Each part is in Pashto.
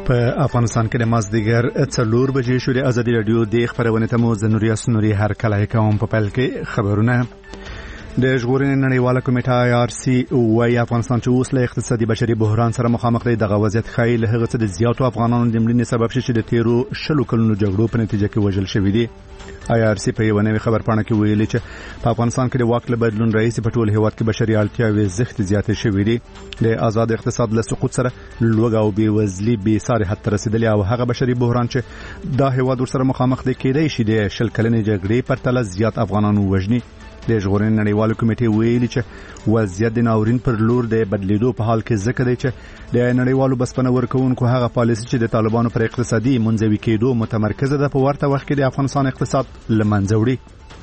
په افغانستان کې د مازدیګر 4 بجې شوري ازادي رادیو د خبرونه ته مو زنوري اسنوري هر کله کوم په پل کې خبرونه د ژغورنې نړیواله کمیټه IRC وايي افغانستان چې اوس له اقتصادي بشري بحران سره مخامخ دی دغه وضعیت خایي له هغه څه د زیاتو افغانانو د مړینې سبب شي چې د تیرو شلو کلونو جګړو په نتیجه کې وژل شوی دي. IRC په یو نوې خبرپاڼه کې ویلي چې په افغانستان کې د واک له بدلون رئیس په ټول هیواد کې بشري اړتیاوې زښت زیاتې شوې دي. د آزاد اقتصاد له سقوط سره لوږه او بېوزلي بې ساري حد ته رسیدلې او هغه بشري بحران چې دا هیواد ورسره مخامخ دی کېدای شي د شل کلنې جګړې پرتله زیات افغانانو وژني. د ژغورنې نړیواله کمیټې ویلي چې وضعیت د ناورین پر لور د بدلیدو په حال کې ځکه دی چې د نړیوالو بسپنه ورکوونکو هغه پالیسي چې د طالبانو پر اقتصادي منځوي کېدو متمرکزه ده په ورته وخت کې د افغانستان اقتصاد لمنځه وړي.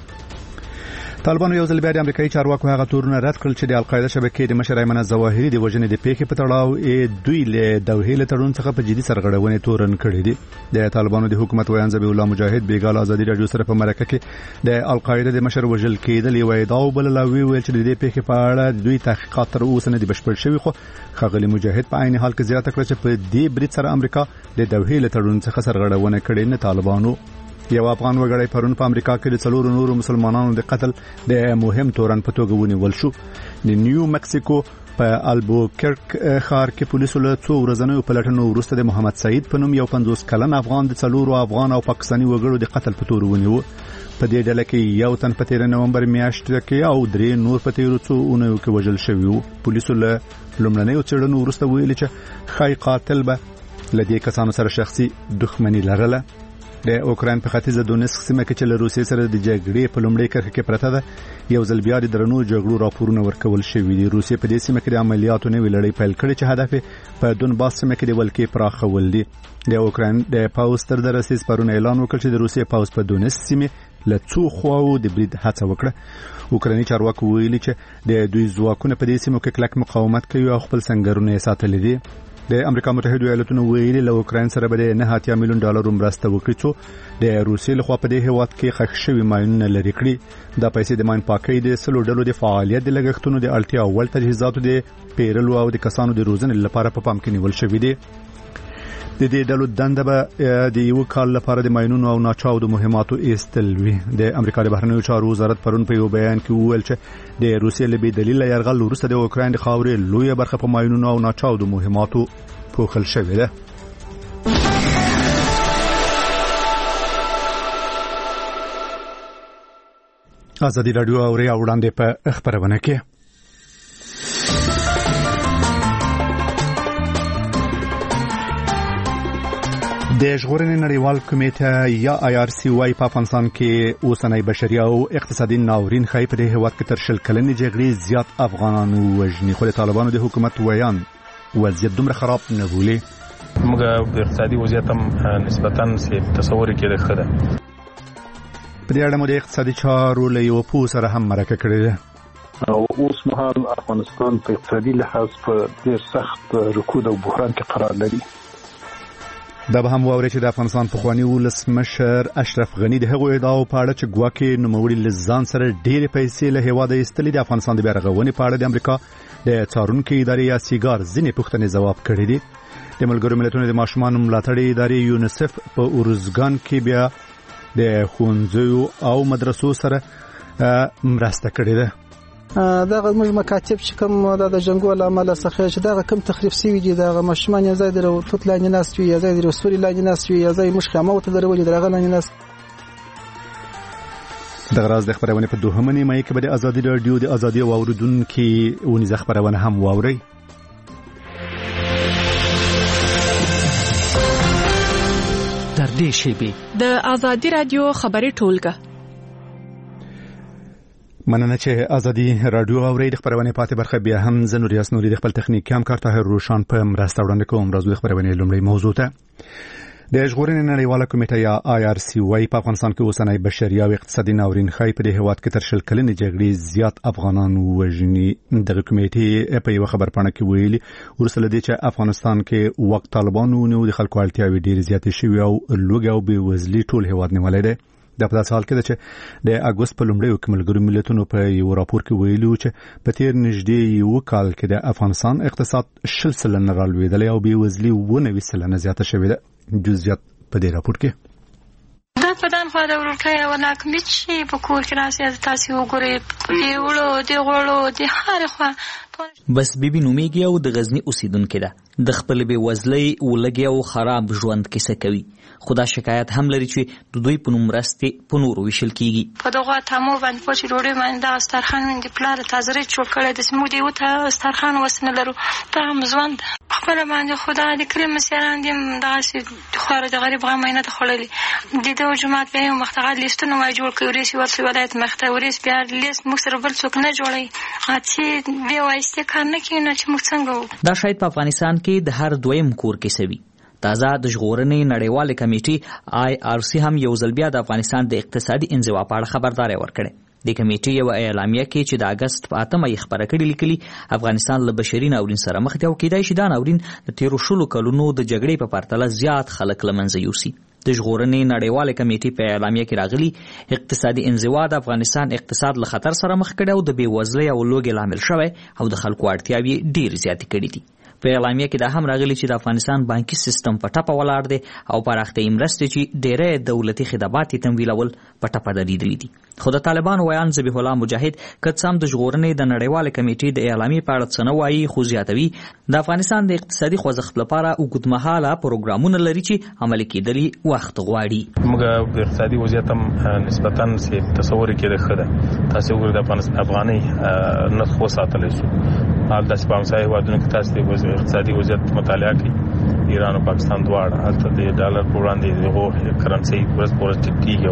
طالبانو یو ځل بیا د امریکایي چارواکو هغه تورونه رد کړل چې د القاعده شبکې د مشر ایمن الظواهري د وژنې د پیښې په تړاو دوی له دوحې له تړون څخه په جدي سرغړونې تورن کړې دي. د طالبانو د حکومت ویان ذبیح الله مجاهد بیګال ازادي رادیو سره په مرکه کې د القاعده د مشر وژل کېدل یو ادعا وبللوي ویل چې د دې پیښې په اړه دوی تحقیقات تر اوسه نه دي بشپړ شوي خو خغلی مجاهد په عین حال کې زیاته کړه چې په دې برید سره امریکا د دوحې له تړون څخه سرغړونه کړې نه. طالبانو یو افغان وګړی پرون په امریکا کې د 4 نورو مسلمانانو د قتل د مهم تورن په توګه ونیول شو. د نیو مکسیکو په البوکرک ښار کې پولیسو له 2 ورځنیو پلټنو وروسته د محمد سعید په نوم یو 50 کلن افغان د 4 افغان او پاکستاني وګړو د قتل په تور ونیو. په دې ډله کې یو تن په 13 نومبر میاشت کې او 3 نور په 13 اونیو کې وژل شوی وو. پولیسو له لومړنیو څېړنو وروسته ویلي چې خای قاتل به لدې کسانو سره شخصي دښمنی لرله. د اوکراین په ختیځه دونیسک سیمه کې چې له روسیې سره د جګړې په لومړۍ کرښه کې پرته ده یو ځل بیا د درنو جګړو راپورونه ورکول شوي دي. روسیې په دې سیمه کې د عملیاتو نوې لړۍ پیل کړې چې هدف په دونباس سیمه کې د ولکې پراخول دي. د اوکراین د پاوز تر درسیز پرون اعلان وکړ چې د روسیې پاوز په دونیسک سیمه له څو خواو د برید هڅه وکړه. اوکرایني چارواکو ویلي چې د دوی ځواکونه په دې سیمه کې کلک مقاومت کوي او خپل سنگرونه یې ساتلي دي. د امریکا متحده ایالاتونو ویلي له اوکراین سره به د 9 میلیون ډالر مرسته وکړي چې د روسیې لخوا په دې هیواد کې ښخ شوي ماینونه لرې کړي. دا پیسې د ماین پاکۍ د سلو ډلو د فعالیت د لګښتونو د اړتیا او ول تجهیزاتو د پیرلو او د کسانو د روزنې لپاره په پام کې نیول شوی دی. د دې ډلو دنده به د یو کال لپاره د ماینونو او ناچاودو مهماتو ایستل وي. د امریکا د بهرنیو چارو وزارت پرون په یو بیان کې وویل چې د روسیې له بې دلیله یرغل وروسته د اوکراین د خاورې لویه برخه په ماینونو او ناچاودو مهماتو پوښل شوې ده. ازادي رادیو او ریا وړاندې په خبرونه کې د ژغورنې نړیوال کمیټه یا IRC وايي په افغانستان کې اوسنۍ بشري او اقتصادي ناورین خای په دې هیواد کې تر شل کلنې جګړې زیات افغانانو وژني خو د طالبانو د حکومت ویان وضعیت دومره خراب نه بولي. موږ په اقتصادي وضعیت هم نسبتاً تصور کې لري. په دې اړه مو د اقتصادي چارو له یو پوه سره هم مرکه کړې ده. او اوس مهال افغانستان په اقتصادي لحاظ په ډېر سخت رکود او بحران کې قرار لري. دا به هم واوري چې د افغانستان پخوانی ولسمشر اشرف غنی د هغو ادعاو په اړه چې ګواکې نوموړي لزان سره ډېرې پیسې له هیواده ایستلې د افغانستان د بیارغونې په اړه د امریکا د څارونکو ادارې یا سیګار ځینې پوښتنې ځواب کړي دي. د ملګرو ملتونو د ماشومانو ملاتړ ادارې یونیسف په اورزګان کې بیا د ښوونځیو او مدرسو سره مرسته کړې ده. دا موږ مکاتب چې کوم د جنگو عمل څخه چې دا کوم تخریب سوي دي دا ماشومان یې زای درو فوت لاندې ناس وي یا زای درو سوري لاندې ناس وي یا زای مشخه مو ته درو درغه لاندې ناس. د غراز د خبرونه په دوهمه نیمه کې به د ازادي رادیو د ازادي او اوریدونکو ونیز خبرونه هم واوري. در دې شی د ازادي رادیو خبري ټولګه مننه چې ازادي رادیو او د خبرونه پاتې برخه بیا هم زنوري اسنوري د خپل تخنیک هم کار طاهر روشان په مرسته وړاندې کوم. راځو د خبرونه لومړی موضوع ته. د ژغورنې نړیواله کمیټه یا IRC وايي په افغانستان کې اوسنۍ بشري او اقتصادي ناورین خای په دې هیواد کې تر شل کلنې جګړې زیات افغانان وژني. د کمیټې په یو خبرپاڼه کې ویلي ورسره دي چې افغانستان کې وخت طالبانو نو د خلکو اړتیاوې ډېر زیاتې شوي او لوږه او بېوزلي ټول هیواد نیولې ده. د په داسې حال کې چې د اگست په لومړیو کې ملګرو ملتونو په یو راپور کې ویلي چې په تیر نږدې یو کال کې د افغانستان اقتصاد 10% رالوېدلی او بېوزلي 19% زیاته شوې ده. جزئیات په دې راپور کې دا په دان خو د ورکه یو ناکمیت شي په کور کې راځي تاسو وګورئ دی وړو دی غوړو دی هر خو بس بیبي نومیږي او د غزنی اوسیدونکو ده د خپل بې وزلۍ ولګي او خراب ژوند کیسه کوي. خدا شکایت هم لري چې د دوی په نوم راستي په نور ویشل کیږي. په دغه تمو باندې پوښتنه وروړي باندې د سترخان د پلار تازه جوړ کړی د سمو دی وته سترخان وسنه لرو ته مزوند خپل باندې خدا د کریم سیران دیم داسې خور د غریب غمینه ته خړلې د دې جماعت به مختغل لیستونه ما جوړ کړی ورسې ورسې ولایت مختوريس بیا لیست مختر بل څوک نه جوړي اته به وایسته کار نه کینې چې موږ څنګه دا شاید په افغانستان کې د هر دویم کور کې سوي. تازه د ژغورنې نړیواله کمیټې IRC هم یو ځل بیا د افغانستان د اقتصادي انزوا په اړه خبرداري ورکړه. د کمیټې یو اعلامیه کې چې د اگست په 8 یې خبره کړې لیکلي افغانستان له بشري ناورین سره مخ دی او کېدای شي دا ناورین د 13 کلونو د جګړې په پرتله زیات خلک له منځه یوسي. د ژغورنې نړیواله کمیټې په اعلامیه کې راغلي اقتصادي انزوا د افغانستان اقتصاد له خطر سره مخ کړي او د بېوزلۍ او لوږې لامل شوی او د خلکو اړتیاوې ډېر زیاتې کړي دي. په اعلامیه کې دا هم راغلي چې د افغانستان بانکي سیستم په ټپه ولاړ دی او پراختیایي مرستې چې ډېری دولتي خدمات یې تمویلول په ټپه درېدلي دي. خو د طالبانو ویان ذبیح الله مجاهد که څه هم د ژغورنې د نړیوالې کمیټې د اعلامیې په اړه څه نه وایي خو زیاتوي د افغانستان د اقتصادي خوځښت لپاره اوږدمهاله پروګرامونه لري چې عملي کېدلي وخت غواړي. موږ د اقتصادي وضعیت هم نسبتاً تصور کېده ښه ده. تاسو وګورئ د افغانۍ نرخ وساتلی شو. حال داسې په همسایه هېوادونو کې تاسو د اقتصادي وضعیت مطالعه کړئ ایران او پاکستان دواړه هلته د ډالر په وړاندې دغو کرنسۍ ورځ په ورځ ټیټېږي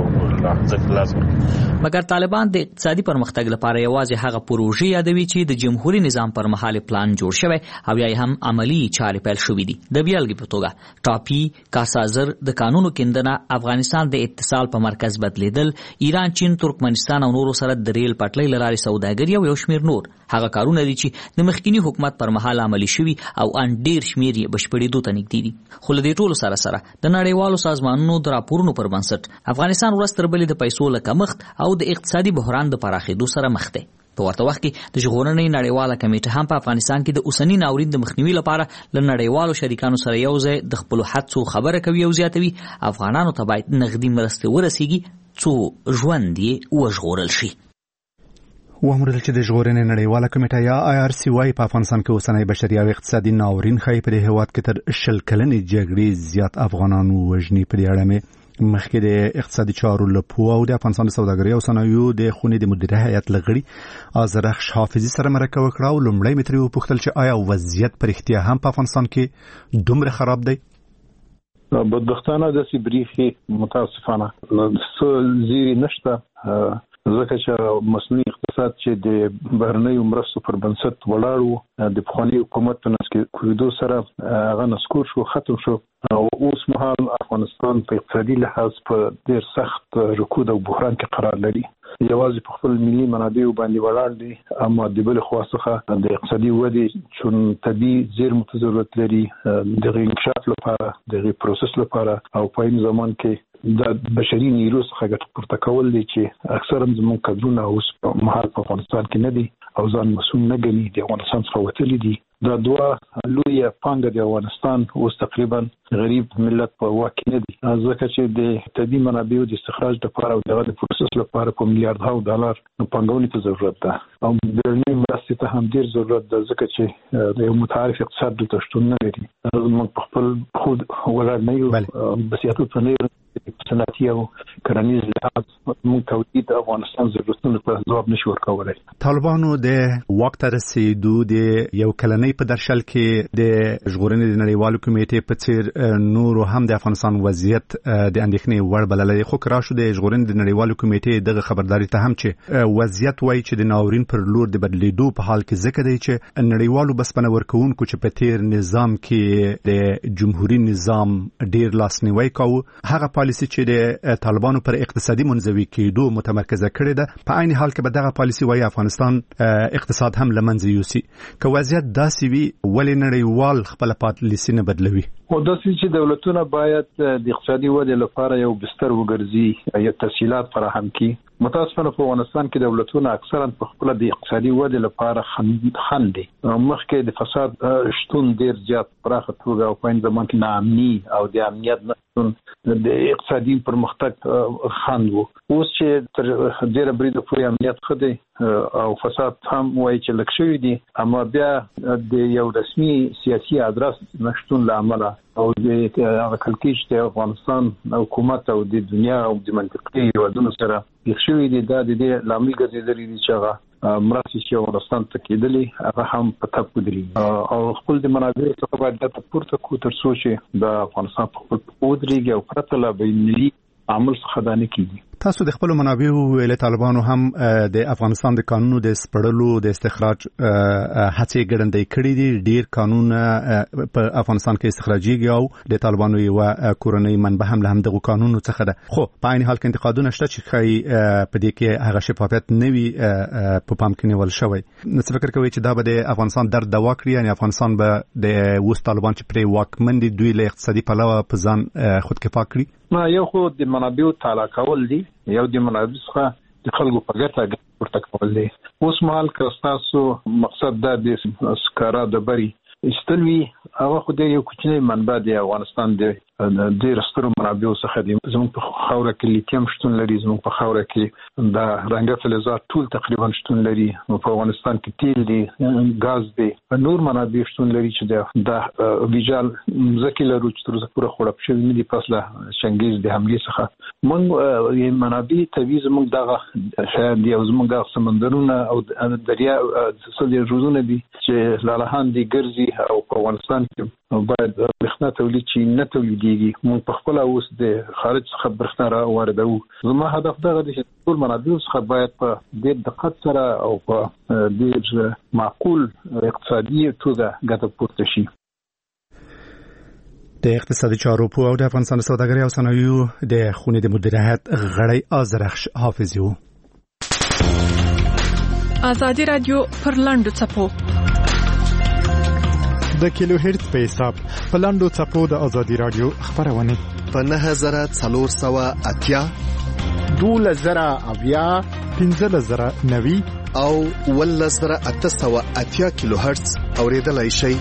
او لاس ورکوي. مګر طالبان د اقتصادي پرمختګ لپاره یوازې هغه پروژې یادوي چې د جمهوري نظام پر مهال پلان جوړ شوی او یا هم عملی چارې پیل شوې دي. د بیلګې په توګه ټاپي کاسازر د قانونو کیندنه افغانستان د اتصال په مرکز بدلیدل ایران چین ترکمنستان او نورو سره د ریل پټلۍ له لارې سوداګري او یو شمېر نور هغه کارونه دي چې د مخکینی حکومت پر مهال عملي شوي او ان ډیر شمېر یې بشپړېدو ته نږدې دي. خو له دې ټولو سره سره د نړیوالو سازمانونو د راپورونو پر بنسټ افغانستان ورځ تر بلې د پیسو له کمښت او د اقتصادي بحران د پراخېدو سره مخ دی. په ورته وخت کې د ژغورنې نړیواله کمیټه هم په افغانستان کې د اوسني ناورین د مخنیوي لپاره له نړیوالو شریکانو سره یو ځای د خپلو هڅو خبره کوي او زیاتوي افغانانو ته باید نغدي مرستې ورسیږي څو ژوند یې وژغورل شي. وامرل چې د ژغورنې نړیواله کمیټه یا IRC وايي په افغانستان کې اوسنی بشري او اقتصادي ناورین ښایي په دې هېواد کې تر 10 کلنې جګړې زیات افغانان ووژني. په دې اړه مې مخکې د اقتصادي چارو له پوه او د افغانستان د سوداګرۍ او صنایعو د خونې د مدیره هیئت لغړي آذرخش حافظي سره مرکه وکړه او لومړی مې ترې وپوښتل چې آیا وضعیت په رښتیا هم په افغانستان کې دومره خراب دی؟ بدبختانه داسې بریخي متاسفانه څه زیری نشته ځکه چې مصنوعي اقتصاد چې د بهرنیو مرستو پر بنسټ ولاړ و د پخواني حکومت په نسخ کې کویدو سره هغه نسکور شو ختم شو او اوس مهال افغانستان په اقتصادي لحاظ په ډېر سخت رکود او بحران کې قرار لري. یوازې په خپل ملي منابعو باندې ولاړ دي اما د بل خوا څخه د اقتصادي ودې چون طبي زیرمو ته ضرورت لري د انکشاف لپاره د پروسس لپاره او په این زمان کې د بشري نیرو څخه ګټه پورته کول دي چې اکثرا زموږ کډرونه اوس په مهال په افغانستان کې نه دي او ځان مسؤل نه ګڼي د افغانستان څخه وتلي دي. دا دوه لوی پانګه د افغانستان اوس تقریبا غریب ملت په واکې نه دي ځکه چې د طبي منابعو د استخراج لپاره او د پروسس لپاره په میلیارډونو ډالر پانګونې ته ضرورت ده او بیروني مرستې ته هم ډیر ضرورت ده ځکه چې د یو متعارف اقتصاد دلته شتون نه لري. موږ په خپل خود ولاړ نه یو بسیاتو ته نه صنعتي او کرنیز لحاظ موږ تولید افغانستان ضرورتونو ته ځواب نشو ورکولی. طالبانو د واک ته رسیدو د یو کلنۍ په درشل کې د ژغورنې د نړیوالو کمیټې په څیر نورو هم د افغانستان وضعیت د اندېښنې وړ بللی. خو که راشو د ژغورنې د نړیوالو کمیټې دغه خبرداري ته هم چې وضعیت وایي چې د ناورین پر لور د بدلیدو په حال کې ځکه دی چې نړیوالو بسپنه ورکوونکو چې په تیر نظام کې د جمهوري نظام ډیر لاسنیوی کاوه هغه پالیسي چې د طالبانو پر اقتصادي منزوي کېدو متمرکزه کړې ده په عین حال کې به دغه پالیسي وایي افغانستان اقتصاد هم له منځه یوسي. که وضعیت داسې وي ولې نړیوال خپله پالیسي نه بدلوي؟ او د چې دولتونه باید د اقتصادي ودې لپاره یو بستر وګرځي یا تسهیلات فراهم کړي. متاسفانه په افغانستان کې دولتونه اکثرا په خپل د اقتصادي ودې لپاره خندي. مخکې د فساد شتون ډیر زیات پراخه توګه او په زمان کې ناامني او د امنیت نشتون د اقتصادي پرمختګ خند وو. اوس چې تر ډیره بریده پورې امنیت خدي او فساد هم وایي چې لږ شوی دي، اما بیا د یو رسمي سیاسي ادرس نشتون لامل او د هغه کلکیش د افغانستان حکومت او د دنیا او د منطقي هیوادونو سره شوی دي. دا د دې لامل ګرځېدلی دي چې هغه مرستې چې افغانستان ته کېدلې هغه هم په ټپ ودرېږي او خپل د منابعو څخه باید ګټه پورته کړو تر څو چې د افغانستان په خپل ودرېږي او پرته له بین‌المللي عمل څخه دا نه کېږي. تاسو د خپل منابعو ویل طالبانو هم د افغانستان د قانونو د سپړلو د استخراج هڅې ګړندۍ کړې دي. ډیر قانون په افغانستان کې استخراجيږي او د طالبانو یو کورنۍ منبع هم له همدغه قانونو څخه ده. خو په عین حال کې انتقادونه شته چې په دې کې هغه شفافیت نه وي په پام کې نیول شوی. نو څه فکر کوي چې دا به د افغانستان درد دوا کړي؟ یعنی افغانستان به د وس طالبان چې پرې واکمن دي دوی له اقتصادي پلوه په ځان خودکفا کړي؟ ما یو خو د منابعو تعالی کول دي، یو د منابعو څخه د خلکو په ګټه ورته کول دي. اوس مهال که تاسو مقصد دا د سکاره د بری استلوي هغه خو د یو کوچنی منبع دی افغانستان د ډیر سترو منابعو څخه دي. زموږ په خاوره کې لیتیم شتون لري، زموږ په خاوره کې د رنګه فلزات ټول تقریبا شتون لري، په افغانستان کې تیل دي، غاز دي، نور منابع شتون لري چې د ویجال ځکه لرو چې تر اوسه پوره خړپ شوی نه دي پس له شنګیز د حمله څخه. موږ منابع طبيعي زموږ دغه شاید دی او زموږ د سمندرونه او دریا سړي روزونه دي چې لالهان دي ګرځي او په افغانستان کې باید برښنا تولید چې نه تولیدېږي. موږ په خپل اوس د خارج څخه برښنا را واردوو. زما هدف دا دی چې ټول منابع څخه باید په ډېر دقت سره او په ډېر معقول اقتصادي توګه ګټه پورته شي. د اقتصادي چارو په او د افغانستان سوداګرۍ او صنایعو د خونې د مدیریت غړی آذرخش حافظي وو. ازادي رادیو پر لاندو چپو د کیلو هرتز په حساب په لاندو چپو د ازادي رادیو خبرونه په 9480 2000 1590 او 1880 کیلو هرتز اوریدلای شئ.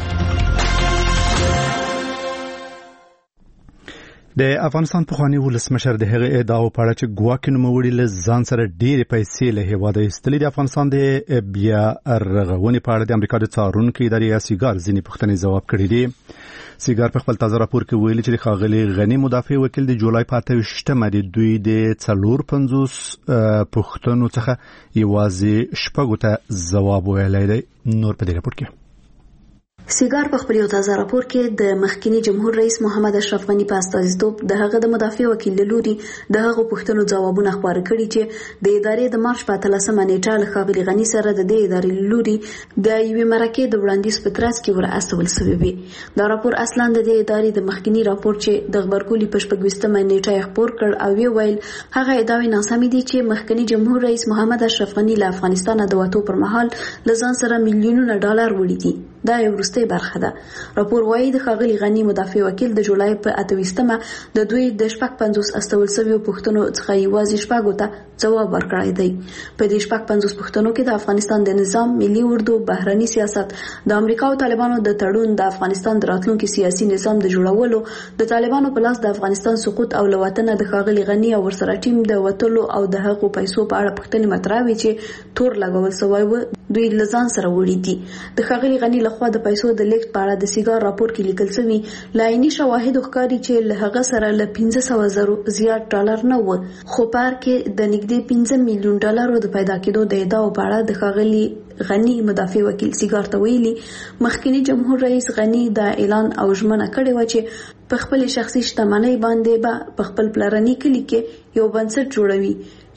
د افغانستان پخوانی ولسمشر د هغه ادعاو په اړه چې ګواکې نوموړي له ځان سره ډېرې پیسې له هیواده ایستلې. د افغانستان د بیا رغونې په اړه د امریکا د څارونکو ادارې سیګار ځینې پوښتنې ځواب کړي دي. سیګار په خپل تازه راپور کې ویلي چې ښاغلي غني مدافع وکیل د جولای په 28مه د دوی د 450 پوښتنو څخه یوازې شپږو ته ځواب ویلی دی. نور په دې راپور کې سیګار په خپل یو تازه راپور کې د مخکنی جمهور رئیس محمد اشرف غنی په استازیتوب د هغه د مدافع وکیل لوري د هغه پوښتنو ځوابونه خبر کړي چې د ادارې د مارچ په 13مه نیټه له ښاغلي غنی سره د دې ادارې لوري د یوې مرکې د وړاندیز په ترڅ کې ور استول شوی وي. دا راپور اصلا د دې ادارې د مخکنی راپور چې د خبرګولي په 26مه نیټه خبر کړ او ویل هغه ادعای ناسمې دي چې مخکنی جمهور رئیس محمد اشرف غنی له افغانستان د وټو پر مهال لزان سره میلیونونه ډالر وړي دي. دا یو وروستۍ برخه ده. راپور وايي د ښاغلي غنی مدافع وکیل د جولای په 28مه د دوی د 50 استول شویو پوښتنو څخه یوازې شپږو ته ځواب ورکړی دی. په دې 50 پوښتنو کې د افغانستان د نظام، ملي اردو، بهرني سیاست، د امریکا او طالبانو د تړون، د افغانستان د راتلونکي سیاسي نظام د جوړولو، د طالبانو په لاس د افغانستان سقوط او لوطنه د ښاغلي غنی او ورسره ټیم د وټلو او د هغو پیسو په اړه پوښتنې مطرح وي چې تور لګول شوی و دوی لزان سره وړي دي. د ښاغلي غنی لخوا د پیسو د لیکټ په اړه د سیګار راپور کې لیکل شوی لایني شواهد ښکاري چې له هغه سره له 15,000 زیات ډالر نه و، خو پار کې د نږدې 15 میلیون ډالرو د پیدا کېدو د ادعاو په اړه د ښاغلي غنی مدافع وکیل سیګار ته ویلي مخکنی جمهور رئیس غنی دا اعلان او ژمنه کړې و چې په خپل شخصي شتمنۍ باندې به په خپل پلرني کلی کې یو بنسټ جوړوي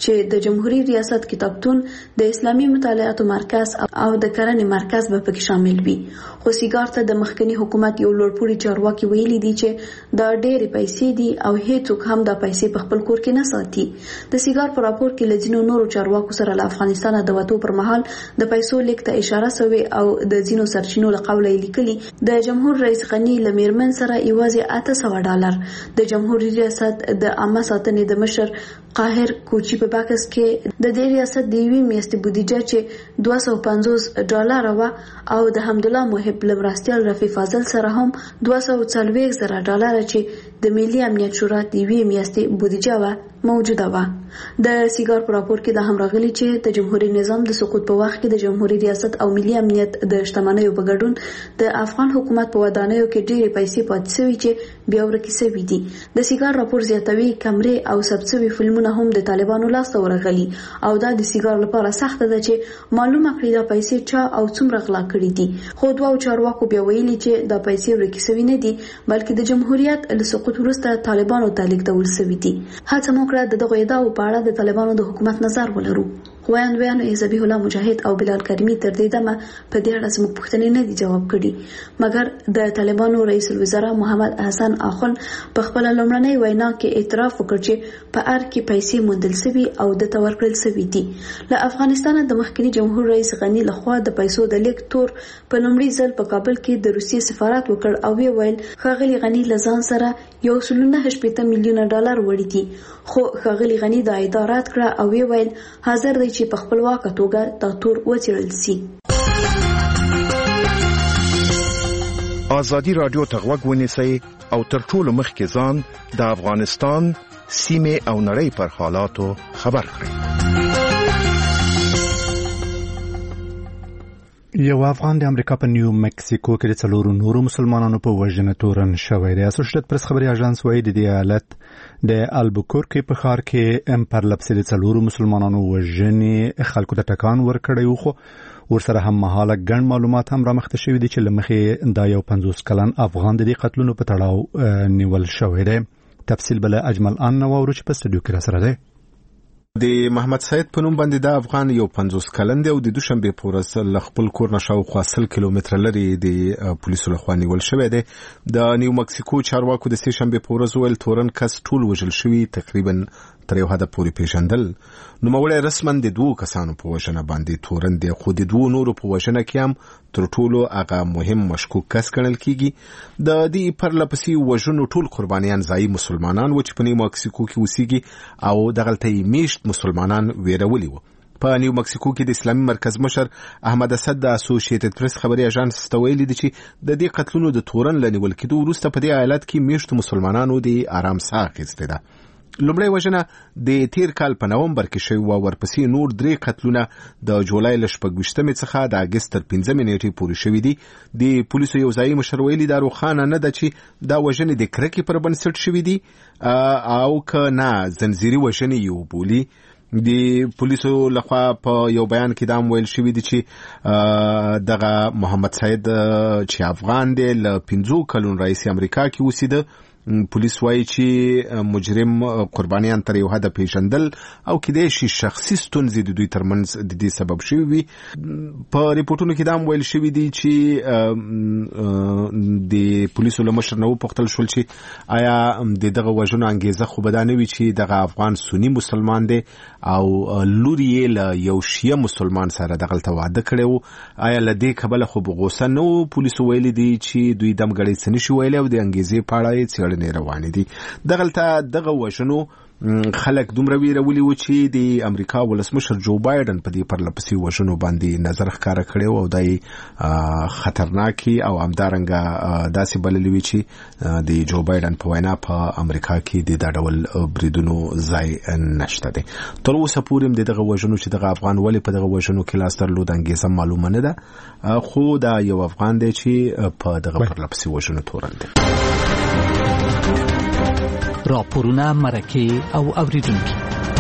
چې د جمهوریت ریاست کتابتون د اسلامي مطالعاتو مرکز او د کرنې مرکز به پکې شامل وي. خو سیګار ته د مخکنی حکومت یو لوړپوړي چارواکي ویلي دي چې دا ډېرې پیسې دي او هیڅوک هم دا پیسې په خپل کور کې نه ساتي. د سیګار په راپور کې لږینو نورو چارواکو سره له افغانستان د وټو پر مهال د پیسو لیک ته اشاره شوې او د ځینو سرچینو له قوله لیکلي د جمهور رئیس غنی له میرمن سره یوازې $800 د جمهوریت ریاست د عامه ساتنې د مشر قاهر کوچی په باکس کې د دې ریاست د یوې میاشتې بودیجه چې $250 و او د حمدالله محب لمرستیال رفیع فاضل سره هم $240,000 چې د ملي امنیت شورا د یوې میاشتې بودیجه و موجوده و. د سیګار په راپور کې د هم راغلي چې د جمهوریت نظام د سقوط په وخت کې د جمهوریت ریاست او ملي امنیت د شتمنیو په ګډون د افغان حکومت په ودانیو کې ډېرې پیسې پاتې شوي چې بیا ورکې شوي دي. د سیګار راپور زیاتوي کمرې او ثبت شوي فلمونه هم د طالبانو لاسته ورغلي او دا د سیګار لپاره سخته ده چې معلومه کړي دا پیسې چا او څومره غلا کړي دي. خو دوه چارواکو بیا ویلي چې دا پیسې ورکې شوي نه دي بلکې د جمهوریت له سقوط وروسته طالبانو ته لیږدول شوي دي. هڅه مو کړه د دغو ادعاو په اړه د طالبانو د حکومت نظر ولرو. ویاندویانو ذبیح الله مجاهد او بلال کریمی تر دې دمه په دې اړه زموږ پوښتنې نه دي جواب کړي مګر د طالبانو رئیس الوزرا محمد حسن اخون په خپل لومړنۍ وینا کې اعتراف وکړ چې په ار کې پیسې موندل شوي او د تور کړل شوي دي. له افغانستان د مخکنی جمهور رئیس غنی لخوا د پیسو د لیک تور په لومړي ځل په کابل کې د روسیې سفارت وکړ او ویل ښاغلي غنی لزان سره $1.8 میلیون وړي دي. خو ښاغلي غنی دا ادعا رد کړه او ویل حاضر دی چې په خپلواکه توګه دا تور وڅېړل شي. ازادي رادیو ته غوږ ونیسئ او تر ټولو مخکې ځان د افغانستان سیمې او نړۍ پر حالاتو خبر کړئ. یو افغان د امریکا په نیو مکسیکو کې د 4 نورو مسلمانانو په وژنه تورن شوی دی. اسوسییټډ پریس خبري اژانس وايي د دې حالت د البوکورکي په ښار کې پرلپسې د 4 مسلمانانو وژنې خلکو ته ټکان ورکړی خو ورسره هم مهاله ګڼ معلومات هم رامخته شوي دي چې لمخې دا یو 50 کلن افغان د دې قتلونو په تړاو نیول شوی دی. تفصیل بل اجمل ان نوورو چې په استودیو کې را سره دی. د محمد سید په نوم باندې د افغان یو 50 کلن دی او د دوشنبه په ورځ له خپل کور نه شاوخوا 10 کیلومتره لري د پولیسو لخوا نیول شوی دی. د نیو مکسیکو چارواکو د سه شنبه په ورځ ویل تورن کس ټول وژل شوی تقریبا تر یو حد پورې پیژندل. نو موږ رسمن د 2 کسانو په وژنه باندې تورن دی خو د 2 نورو په وژنه کې هم تر ټولو هغه مهم مشکوک کس ګڼل کیږي. د دې پرلپسې وژنو ټول قربانیان ځای مسلمانان و چې په نیو مکسیکو کې اوسېږي او دغلته میشت مسلمانان ویرولي وو. په نیو مکسیکو کې د اسلامي مرکز مشر احمد اسد د اسوسییټډ پریس خبري اژانس ته ویلي دي چې د دې قتلونو د تورن لنیول کېدو وروسته په دې ایالت کې میشت مسلمانانو د آرام ساه اخیستې ده. لومړی وژنه د تیر کال په نومبر کې شوی و ورپسې نور 3 قتلونه د جولای ل 28 څخه د اگست تر 15 نیټې پورې شوي دي. د پولیسو یو ځایي مشر ویلي دا روښانه نه ده چې دا وژنې د کرکې پر بنسټ شوي دي او که نه زنځیري وژنې یو بولي. د پولیسو لخوا په یو بیان کې دا ویل شوی دی چې دغه محمد سید چې افغان دی ل 15 کلون رئیس امریکا کې اوسېده. پولیس وایي چې مجرم قربانیان تر یو حد پیژندل او کېدای شي شخصي ستونزې د دوی ترمنځ د دې سبب شوي وي. په ریپورتونو کې دا ویل شوی دی چې د پولیسو له مشر نه وپوښتل شول چې آیا د دغه وژنو انګیزه خو به دا نه وي چې دغه افغان سني مسلمان دی او لور یې له یو شیعه مسلمان سره دغلته واده کړی و. آیا له دې کبله خو به غوسه نه و؟ پولیسو ویلي دي چې دوی دمګړی څه نشي ویلی او د انګیزې په اړه یې څېړنې روانې دي. دغلته دغه وژنو خلک دومره ویرولي و چې د امریکا ولسمشر جو بایدن په دې پرلپسې وژنو باندې نظر ښکاره کړی و او دا یې خطرناکي او همدارنګه داسې بللي وي چې د جو بایدن په وینا په امریکا کې د دا ډول بریدونو ځای نشته دی. تر اوسه پورې د دغه وژنو چې دغه افغان ولې په دغه وژنو کې لاس درلود انګیزه معلومه نه ده خو دا یو افغان دی چې په دغه پرلپسې وژنو تورن دی. راپورونه مرکه او اوریدونکي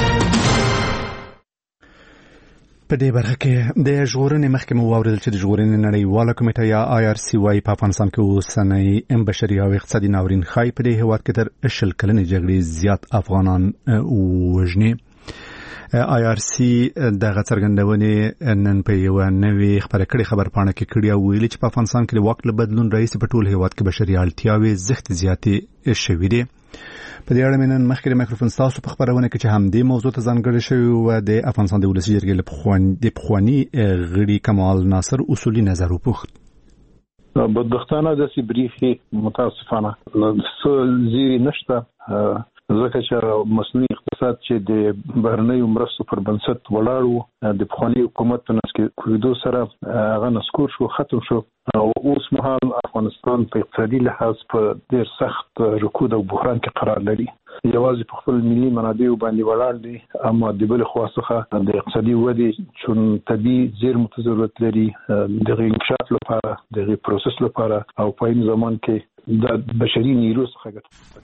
په دې برخه کې د ژغورنې محکمه واوریدل چې د ژغورنې نړیواله کمیټه یا IRC وايي په افغانستان کې اوسنۍ بشري او اقتصادي ناورین خای په دې هیواد کې تر 20 کلنې جګړې زیات افغانان وژني. IRC د غڅرګندونې نن په یو نوې خبره کړې خبرپاڼه کې کړی او ویلي چې په افغانستان کې د واک له بدلون رئیس په ټول هیواد کې بشري اړتیاوې زښت زیاتې شوې دي. په دې اړه نن مخکې میکروفون تاسو په خبرونه کې چې همدې موضوع ته ځانګړی شوی و د افغانستان د ولسي جرګې د پخواني غړي کمال ناصر اصولي نظر وپوښت. بدبختانه د سیبریخي متاسفانه زیری نشته ځکه چې مصنوعي اقتصاد چې د بهرنیو مرستو پر بنسټ ولاړ و د پخواني حکومت په نس کې کویدو سره هغه نسکور شو ختم شو او اوس مهال افغانستان په اقتصادي لحاظ په ډېر سخت رکود او بحران کې قرار لري. یوازې په خپل ملي منابعو باندې ولاړ دي اما د بل خوا څخه د اقتصادي ودې چون طبيعي زیرمو ضرورت لري د انکشاف لپاره د پروسس لپاره او په این زمان کې د بشري نیرو څخه ګټه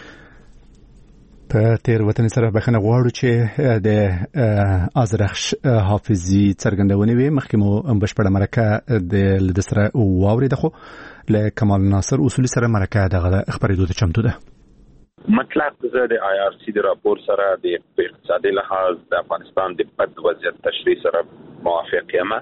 په تیر وطن سره بخنه غواړو چې د ازرخش حافظي څرګندونې وي مخکې مو بشپړه مرکه د سره واوري دغه له کمال ناصر اصولي سره مرکه دغه خبرېدو ته چمتو ده. مطلب زه د IRC د راپور سره د اقتصادي لحاظ د افغانستان د بد وضعیت تشریح سره موافق یم.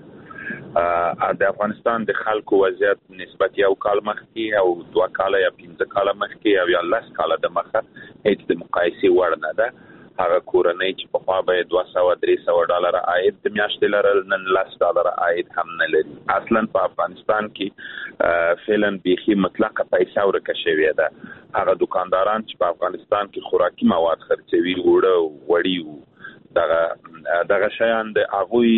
د افغانستان د خلکو وضعیت نسبت یو کال مخکې او 2 کال یا 15 کال مخکې او یا 10 کال د مخه هیڅ د مقایسې وړ نه ده. هغه کورنۍ چې په خوا به $200-300 عاید د میاشتې لرل نن $10 عاید هم نه لري. اصلا په افغانستان کې فعلا بيخي مطلقه پیسې ورکه شوې ده. هغه دکانداران چې په افغانستان کې خوراکي مواد خرڅوي وړي دغه شیان د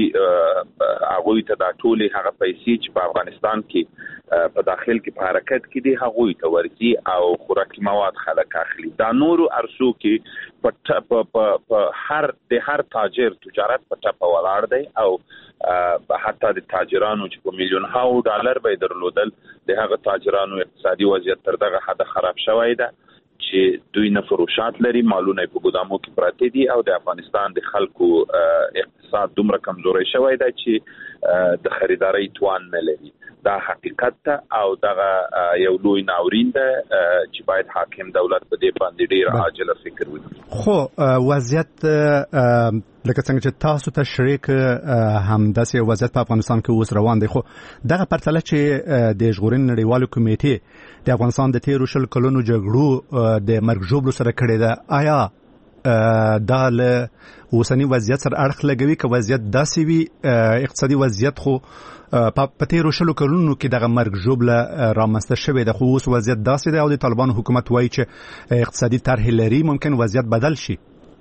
هغوی ته د ټولې هغه پیسې چې په افغانستان کې په داخل کې په حرکت کې دي هغوی ته ورځي او خوراکي مواد خلک اخلي. دا نورو ارسو کې په هر تاجر تجارت په ټاپه ولاړ دی او حتی د تاجرانو چې په $1,000,000 ډالر به درلودل د هغه تاجرانو اقتصادي وضعیت تر دغه حد خراب شوی ده چې دوی نه فروشات لري مالونه په ګودامو کې پراته دي او د افغانستان د خلکو اقتصاد دومره کمزوري شوی دی چې د خریداري توان نه لري. دا حقیقت ته او دغه یو لوی ناورین ده چې باید حاکم دولت په دې باندې ډیر عاجل فکر وکړي. خو وضعیت لکه څنګه چې تاسو ته شریک هم داسې وضعیت په افغانستان کې اوس روان دی خو دغه پرتله چې د ژغورنې نړیوالو کمیټې د افغانستان د 13 کلونو جګړو د مرګ ژوبلو سره کړې ده آیا دا له اوسنی وضعیت سره اړخ لګوي که وضعیت داسې وي اقتصادي وضعیت خو په 13 کلونو کې دغه مرګ ژوبله رامنځته شوې ده خو اوس وضعیت داسې دی او د طالبان حکومت وایي چې اقتصادي طرح لري ممکن وضعیت بدل شي.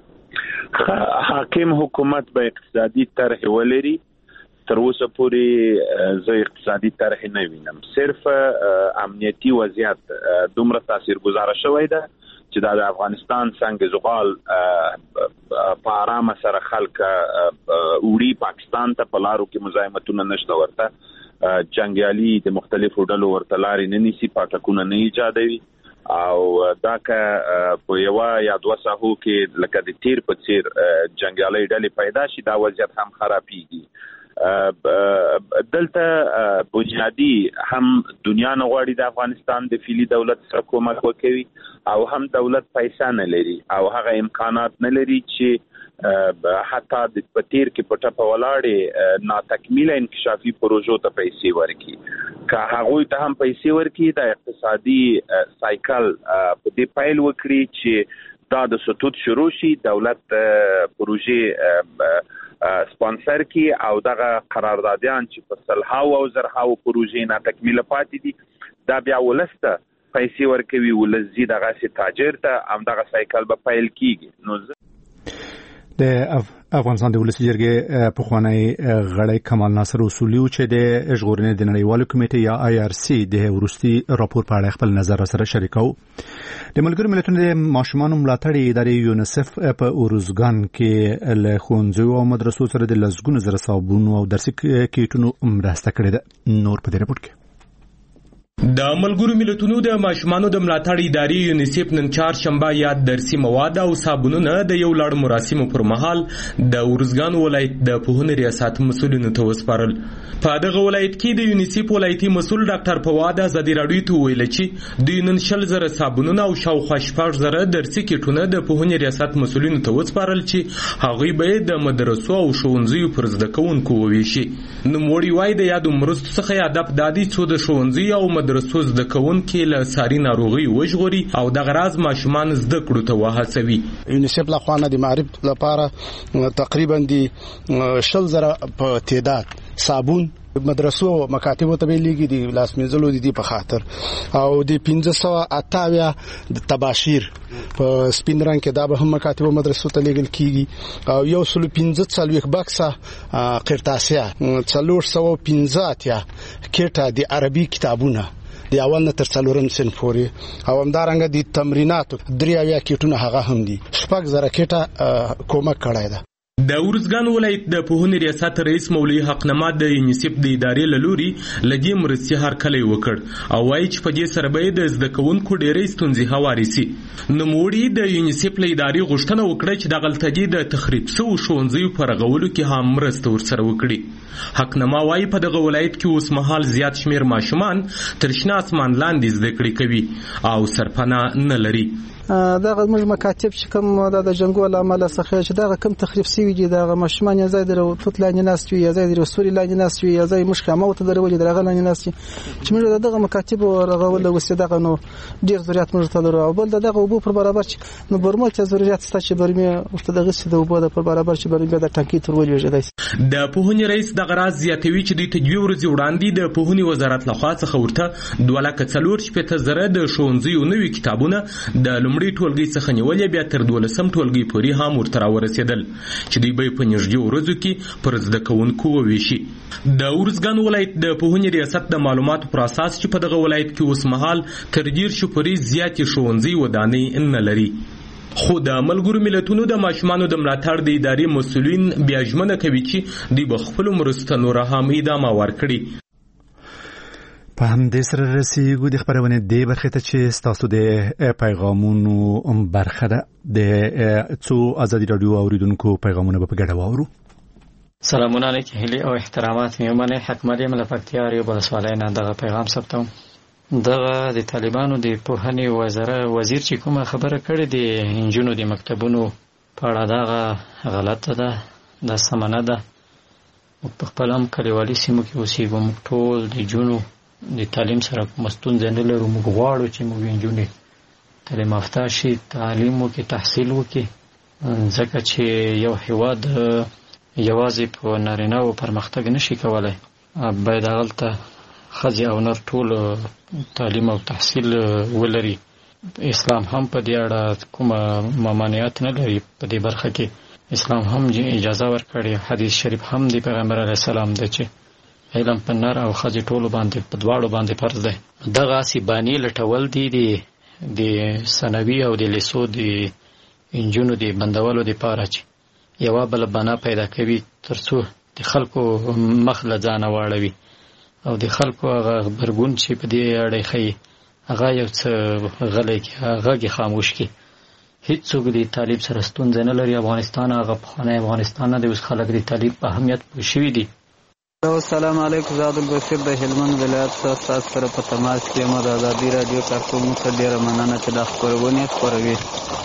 حاکم حکومت به اقتصادي طرح ولري تر اوسه پورې زه اقتصادي طرح نه وینم. صرف امنیتي وضعیت دومره تاثیرګذار شوی ده چې د افغانستان څنګه زغال په آرامه سره خلک وړي پاکستان ته په لارو کې مزاحمتونه نشته ورته جنگیالي د مختلفو ډلو ورته لارې نه نیسي پاټکونه نه ایجادوي او دا که په یو یا 2 ساحو کې لکه د تیر په څیر جنگیالي ډلې پیدا شي دا وضعیت هم خرابېږي. دلته بنیادی هم دنیا نه غواړي د افغانستان د فعلی دولت سره کومک وکړي او هم دولت پیسې نه لري او هغه امکانات نه لري چې حتی د پتیر کې پټه په ولاړې ناتکمیله انکشافي پروژو ته پیسې ورکړي که هغوی ته هم پیسې ورکړي د اقتصادي سایکل په دې پیل وکړي چې دا د سطوت شروع شي دولت پروژې سپانسر کی او دغه قراردادیان چې په سلهاو او زرهاو پروژې نه تکمیل پاتې دي دا بیا ولسته پیسې ورکوي ولزي دغه سي تاجر ته هم دغه سایکل به پیل کیږي. نو د افغانستان د ولسي جرګې پخوانی غړی کمال ناصر اصولي چې د ژغورنې د نړیوالو کمیټې یا IRC د وروستي راپور په اړه خپل نظر سره شریکاو. د ملګرو ملتونو د ماشومانو ملاتړ ادارې یونیسف په اورزګان کې له ښوونځیو او مدرسو سره د لسګونو زره صابون او درسي کیټونو مرسته کړې ده. نور په دې راپور کې د ملګرو ملتونو د ماشومانو د ملاتړ ادارې یونیسف نن چهارشنبه یاد درسي مواد او صابونونه د یو لړ مراسمو پر مهال د ورزګان ولایت د پوهنې ریاست مسؤلینو ته وسپارل. په دغه ولایت کې د یونیسف ولایتي مسؤل ډاکټر فواد ازادي راډیو ته ویل چې دوی نن 100,000 صابونونه او شاوخوا 6,000 درسي کټونه د پوهنې ریاست مسؤلینو ته وسپارل چې هغوی به د مدرسو او ښوونځیو پر زده کوونکو وویشي. نوموړي وایي د یادو مرستو څخه هدف دا دی څو د ښوونځي او مدرسو زده کوونکي له ساري ناروغي وژغوري او دغه راز ماشومان زده کړو ته وهڅوي. یونیسف له خوا نه د معرف لپاره تقریبا د 100,000 په تعداد صابون مدرسو مکاتبو ته ویلېږي د لاس مینځلو دي په خاطر او د 1528 د تباشیر په سپین رنګ کې دا به هم مکاتبو مدرسو ته لیږل کیږي او یو 115 بکسه قرطاسیه 415 کټه د عربي کتابونه د اول نه تر څلورم صنف پورې او همدارنګه د تمریناتو 3 کټونه هغه هم دي 6,000 کټه کومک کړای ده. د ورزګان ولایت د پوهنې ریاست رئیس مولوي حقنما د یونیسف د ادارې له لوري لدې مرستې هرکلی وکړ او وایي چې په دې سره به د زده کوونکو ډېرې ستونزې هوارې سي. نوموړي د یونیسف له ادارې غوښتنه وکړه چې د غلطګۍ د تخریب شوو ښوونځیو په رغولو کې هم مرسته ورسره وکړي. حقنما وایي په دغه ولایت کې اوس مهال زیات شمیر ماشومان تر شنه اسمان لاندې زده کړې کوي او سرپناه نه لري. دغه موږ مکاتب چې کوم د جنګول عمل څخه چې دغه کم تخریب سوي دي دغه ماشومان یا زید او توت لاندې ناستوي یا زید رسول لاندې ناستوي یا زید مشکمه ته درولې دغه لاندې ناستي چې موږ دغه مکاتب ورغول وسې دغه نو ډیر ضرورت موږ ته لرو او بل دغه وبو پر برابر چې نو برمل ته ضرورت ست چې برمه ورته دغه سید وبو د پر برابر چې برمه د ټانکی تر ولې وجدای. د پوهنې رئیس دغه راز زیاتوي چې د تجویز ورځ وړاندې د پوهنې وزارت لخوا څخه ورته 2,40,000 د ښوونځیو نوي کتابونه د لومړي ټولګي څخه نیولې بیا تر 12م ټولګي پورې هم ورته ورسېدل چې دوی به په نږدې ورځو کې پر زده کوونکو وویشي. د ورزګان ولایت د پوهنې ریاست د معلوماتو پر اساس چې په دغه ولایت کې اوس مهال تر 10 پورې زیاتې ښوونځي ودانۍ نه لري. خو د ملګرو ملتونو د ماشومانو د ملاتړ د ادارې مسؤلین بیا ژمنه کوي چې دوی به خپلو مرستو نوره هم ادامه ورکړي. په همدې سره رسیږو د خبرونې دې برخې ته چې ستاسو د پیغامونو برخه ده د څو ازادي رادیو اوریدونکو پیغامونه به په ګډه واورو. سلامونه علیکم هیلې او احترامات مې ومنئ. حکمت یم له پکتیا ریو ولسوالۍ نه دغه پیغام ثبتوم. دغه د طالبانو د پوهنې وزیر چې کومه خبره کړې د انجونو د مکتبونو په اړه دغه غلطه ده، دا سمه نه ده. موږ په خپل هم کلیوالي سیمو کې اوسېږو، موږ ټول د نجونو د تعلیم سره کومه ستونزه نه لرو. موږ غواړو چې موږ نجونې تعلیم یافته شي، تعلیم وکړي، تحصیل وکړي، ځکه چې یو هېواد یوازې په نارینه‌و پرمختګ نشي کولی. باید هغلته ښځې او نر ټول تعلیم او تحصیل ولري. اسلام هم په دې اړه کومه ممانعت نه لري. په دې برخه کې اسلام هم اجازه ورکړې. حدیث شریف هم د پیغمبر علیه السلام دی چې علم په نر او ښځې ټولو باندې په دواړو باندې فرض دی. دغسې بانې لټول دي د ثانوي او د لیسو د انجونو د بندولو دپاره چې یوه بله بنا پیدا کوي تر څو د خلکو مخ له ځانه واړوي او د خلکو هغه غبرګون چې په دې اړه یې ښیي هغه یو څه غلی کړي، غږ یې خاموش کړي. هیڅوک د تعلیم سره ستونزه نه لري. افغانستان هغه پخوانی افغانستان نه دی. اوس خلک د تعلیم په اهمیت پوه شوي دي. السلام علیکم. زه عبدالبشیر د هلمند ولایت څخه سره په تماس کې یم. د ازادي راډیو کارکونکو ته ډېره مننه چې دا خپرونې خپروي.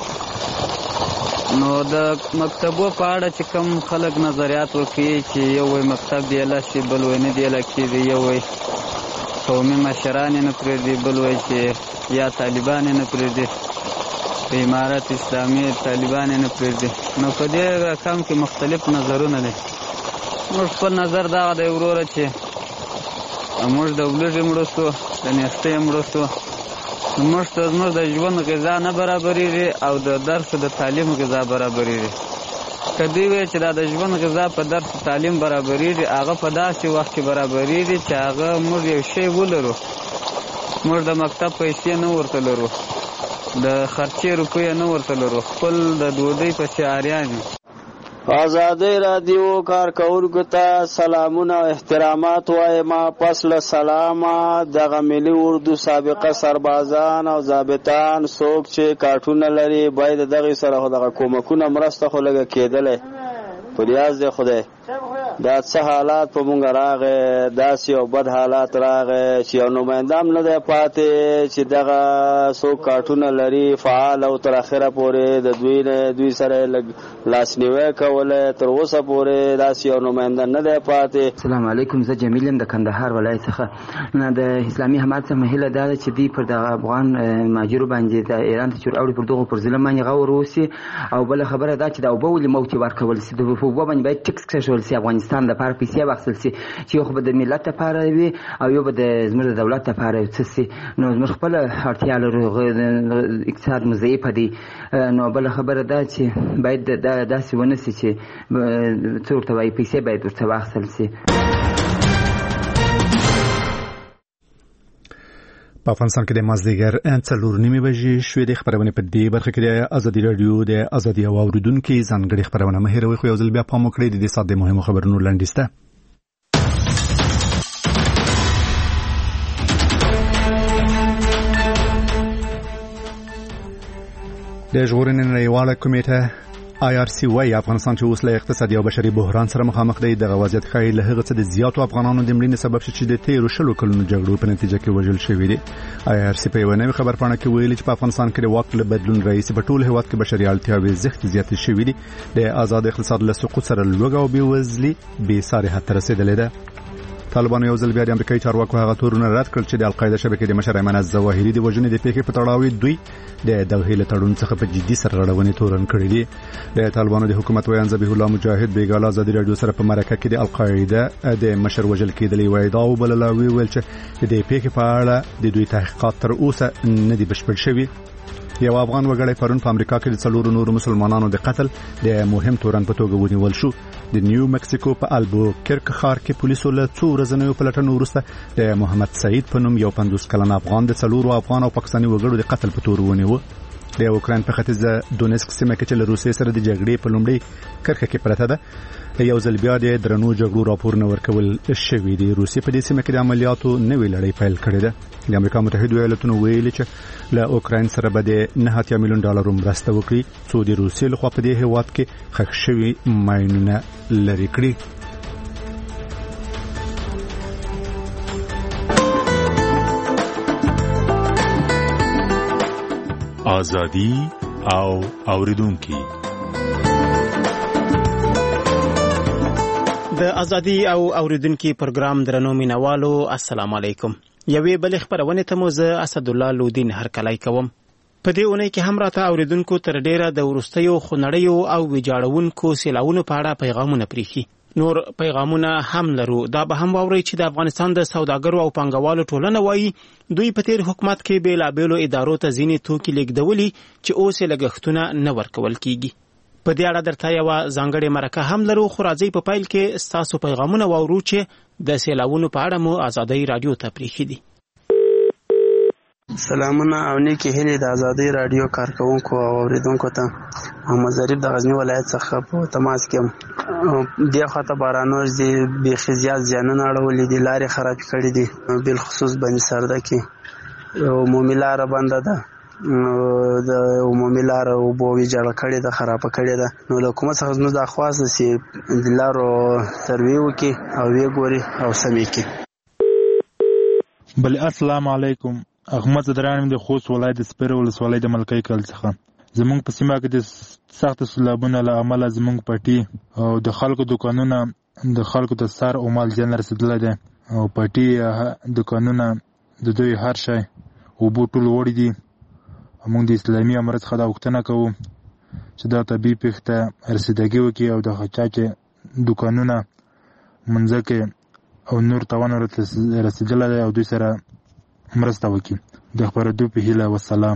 نو د مکتبو په اړه چې کوم خلک نظریات وکړي چې یو وایي مکتب دیاله شي، بل وایي نه دیاله کېږي، یو وایي قومي مشران یې نه پرېږدي، بل وایي چې یا طالبان یې نه پرېږدي، په امارت اسلامي طالبان یې نه پرېږدي. نو په دې رقم کې مختلف نظرونه دي. موږ خپل نظر دا دی وروره چې موږ د ولږې مړه شو، د نیستۍ مړه شو، موږ ته زموږ د ژوند غذا نه برابرېږي او د درس د تعلیم غذا برابرېږي. که دوی وایي چې دا د ژوند غذا په درس تعلیم برابرېږي، هغه په داسې وخت کې برابرېږي چې هغه موږ یو شی ولرو. موږ د مکتب پیسې نه ورته لرو، د خرچې روپۍ نه ورته لرو، خپل د ډوډۍ پسې عاریان یو. آزادی رادیو کارکونکو ته سلامونه او احترامات وایم. پس له سلامه دغه ملي اردو سابقه سربازان او ضابطان څوک چې کارټونه لري باید دغه سره دغه کومکونه مرسته خو لګه کېدلې په ریاض دی خدای. دا څه حالات په مونږ راغې، داسې یو بد حالات راغې چې یو نماینده هم نه دی پاتې چې دغه څوک کارټونه لري فعال او تر اخره پورې د دوی سره لاسنیوی کوله. تر اوسه پورې داسې یو نماینده نه دی پاتې. السلام علیکم، زه جمیل یم د کندهار ولایت څخه. د اسلامي حمایت څخه هیله دا ده چې دوی پر دغه افغان مهاجرو باندې د ایران ته چور اوړي پر دغه پر ظلم باندې غور ووسي. او بله خبره دا چې د اوبه ولې موت ورکول سي، د اوبه باندې باید ټکس کښول سي، افغانستان لپاره پیسې واخیستل سي چې یو خو به د ملت لپاره وي او یو به زموږ د دولت لپاره څه سي. نو زموږ خپله اړتیا لرو، اقتصاد مو ضعیفه دی. نو بله خبره دا چې باید داسې ونه سي چې څه ورته وایي پیسې باید ورته واخیستل سي. په افغانستان کې د مازدیګر 4:30 بجې شوې د خبرونه په دې برخه کې د ازادي رادیو د ازادي او اوریدونکو ځانګړي خبرونه مهیروي خو یو ځل بیا پام وکړئ د دې ساده مهمو خبرونو لنډیسته. د ژغورنې نړیواله کمیټه IRC وايي افغانستان چې اوس له اقتصادي او بشري بحران سره مخامخ دی. د وضعیت ښایي له هغه څه د زیاتو افغانانو د مړینې سبب شي چې د تیرو 20 کلونو جګړو په نتیجه کې وژل شوي دي. IRC په یوه نوې خبرپاڼه کې ویلي چې په افغانستان کې د واک له بدلون رئیس په ټول هیواد کې بشري اړتیاوې زیات زیاتې شوي دي. د آزاد اقتصاد له سقوط سره لوږه او بېوزلي بې ساري حد ته رسېدلې ده. طالبانو یو ځل بیا د امریکایي چارواکو هغه تورونه رد کړل چې د القاعده شبکې د مشر ایمن الظواهري د وژنې د پیښې په تړاو دوی د دوحې له تړون څخه په جدي سره رړونې تورن کړي دي. د طالبانو د حکومت ویان ذبیح الله مجاهد بیګاله ازادي رادیو سره په مرکه کې د القاعده د مشر وژل کېدلې وای دا وبلله ویل چې د پیښې په اړه د دوی تحقیقات تر اوسه نه دي بشپړ شوي. یو افغان وګړی پرون په امریکا کې د 4 نورو مسلمانانو د قتل د مهم تورن په توګه ونیول شو. د نیو مکسیکو په البوکرک ښار کې پولیسو له 2 ورځنیو پلټنو وروسته د محمد سعید په نوم یو 50 کلن افغان د 4 افغان او پاکستاني وګړو د قتل په تور ونیو. د اوکراین په ختیځه دونیسک سیمه کې چې له روسیې سره د جګړې په لومړۍ کرښه کې پرته ده یو ځل بیا د درنو جګړو راپورونه ورکول شوي دي. روسیې په دې سیمه کې د عملیاتو نوې لړۍ پیل کړې ده. د امریکا متحده ایالاتونو ویلي چې له اوکراین سره به د $9 میلیون مرسته وکړي څو د روسیې لخوا په دې هیواد کې ښخ شوي ماینونه لرې کړي. ازادي او اوریدونکو د ازادي او اوریدونکو پروګرام درنو مینوالو السلام علیکم. یوې بل خبرونه ته مو زه اسد الله لودین هرکلای کوم. په دې اونۍ کې هم راته اوریدونکو تر ډیره د ورستیو خنړیو او ویجاړونکو سیلاونو په اړه پیغامونه پریخي. نور پیغامونه هم لرو. دا به هم واوري چې د افغانستان د سوداګرو او پانګوالو ټولنه وایي دوی په تیر حکومت کې بیلابېلو ادارو ته ځینې توکي لیږدولي چې اوس یې لګښتونه نه ورکول کیږي. په دې اړه درته یوه ځانګړې مرکه هم لرو، خو راځئ په پیل کې ستاسو پیغامونه واورو چې د سیلاونو په اړه مو ازادۍ رادیو ته پریښي دي. سلامونه او نیکی هیلې د ازادۍ رادیو کارکونکو او اوریدونکو ته. محمد ظریف د غزنی ولایت څخه په تماس کې یم. دې خواته بارانور دي بیخي زیات زیانونه اړولي دي، لارې خراب کړي دي، بالخصوص بني سرده کې عمومي لاره بنده ده، د عمومي لاره اوبه ویجاړه کړې ده، خرابه کړې ده. نو له حکومت څخه زموږ دا خواست ده چې د لارو سروې وکړي او ویې ګوري او سمې کړي. بل السلام علیکم. احمد زدران د خوست ولایت د سپیره ولسوالۍ د ملکۍ کل څخه. زمونږ په سیمه کې د سخت سیلابونو له امله زمونږ پټي او د خلکو دکانونه د خلکو د سر او مال زیان رسیدلی دی او پټي دکانونه د دوی هر شی اوبو ټول وړي دي. موږ د اسلامي امارت څخه دا غوښتنه کوو چې دا طبیعي پیښې ته رسیدګي وکړي او د چا چې دکانونه منځکې او نور تاوان رسیدلی دی او دوی سره مرسته وکړي. د خبرېدو په هیله والسلام.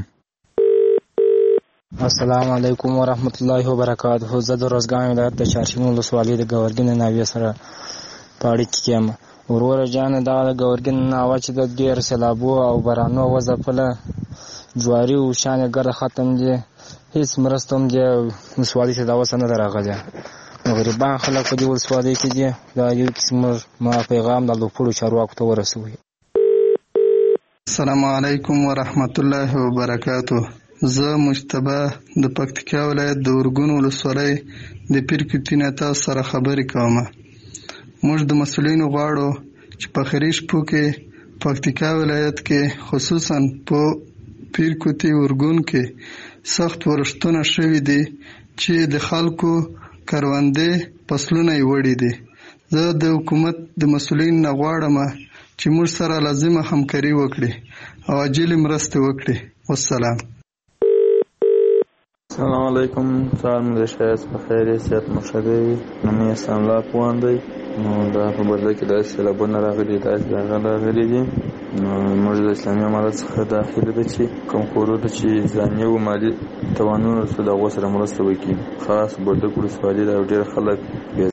السلام علیکم ورحمت الله وبرکاته. زه د روزګان ولایت د چارشینو ولسوالۍ د ګورګین ناویه سره په اړیکه کې یم. وروره جانه دا د ګورګین ناوه چې د ډېر سیلابو او بارانو وځپله جواري او شانې ګرده ختم دي، هېڅ مرسته هم دې ولسوالۍ ته دا اوسه نه ده راغلې. غریبان خلک په دې ولسوالۍ کې دي. دا یو قسم ما پیغام د لوپړو چارواکو ته ورسوي. السلام علیکم ورحمت الله وبرکاتو. زه مجتبی د پکتیکا ولایت د ورګون ولسوالۍ د پیرکوټي نه تاسو سره خبرې کوم. موږ د مسؤلینو غواړو چې په خیري شپو کې پکتیکا ولایت کې خصوصا په پیرکوټي ورګون کې سخت ورښتونه شوي دي چې د خلکو کروندې فصلونه یې وړي دي. زه د حکومت د مسؤلین نه غواړم چې موږ سره لازمه همکاري وکړي او عاجل مرسته وکړي. والسلام. السلام علیکم. سهار مو د ښایست په خیر یې، صحت مو ښه دی. نوم یې اسلام الله افغان دی. نو دا په بدله کې داسې سیلابونه راغلي، داسې هغه راغلي دي. نو موږ د اسلامي امارت څخه دا هیله ده چې کوم کورونه چې ځاني او مالي توانونه لري د هغو سره مرسته وکړي. خاص بردک ولسوالي ده او ډېر خلک